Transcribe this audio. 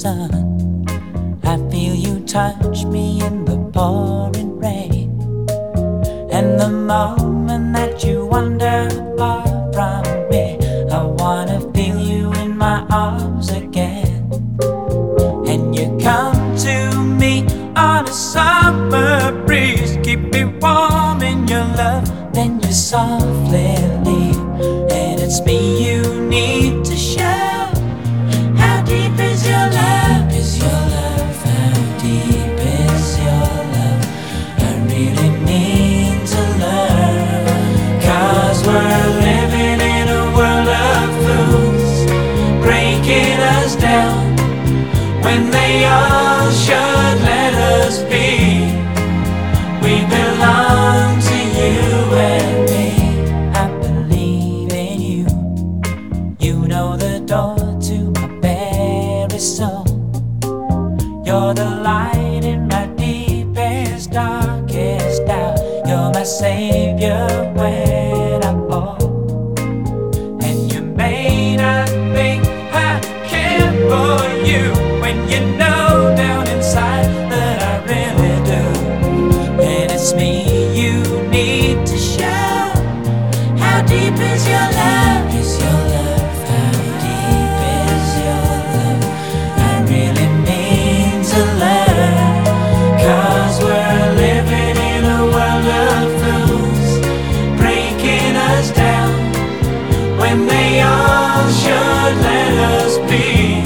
sun. I feel you touch me in the pouring rain, and the moment that you wander far from me, I wanna feel you in my arms again. And you come to me on a summer breeze, keep me warm in your love, then you softly leave. And it's me you need to show. How deep is your love? Is your love? How deep is your love? I really need to learn. 'Cause we're living in a world of fools, breaking us down when they all should let us be. We belong to you and me. I believe in you. You know the door to my very soul. You're the light in my deepest, darkest doubt. You're my savior when I fall. And you may not think I care for you, when you know down inside that I really do. And it's me you need to show. How deep is your love? Is your love? How deep is your love? I really mean to learn. 'Cause we're living in a world of fools, breaking us down when they all should let us be.